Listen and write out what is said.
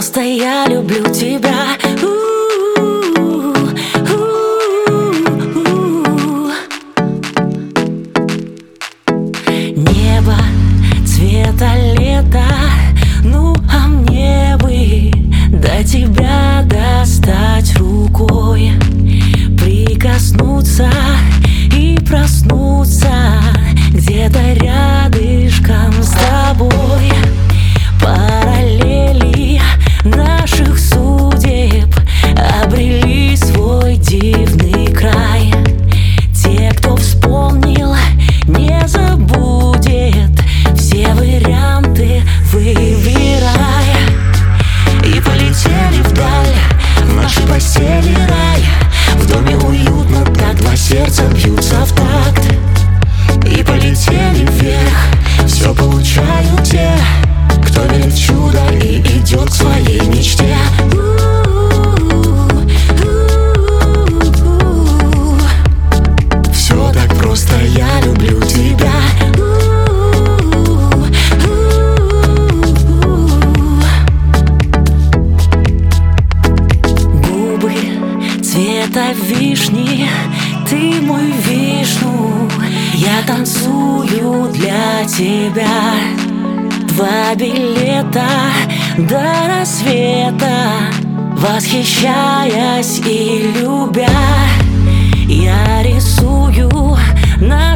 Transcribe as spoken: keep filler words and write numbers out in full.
просто я люблю тебя. У-у-у-у-у. Небо цвета лета, ну а мне бы до тебя достать рукой, прикоснуться и проснуться где-то рядышком с тобой. Параллели наших судеб обрели свой дивный край. Те, кто вспомнил, не забудет, все варианты выбирай. И полетели вдаль, в нашей постели рай. В доме уютно, так два сердца бьются в такт. И полетели вверх, все получают те, кто верит в чудо и идет к своей мечте. Все так просто, я люблю тебя. Губы цвета вишни, ты мой вишну, я танцую для тебя. Два билета до рассвета, восхищаясь и любя, я рисую на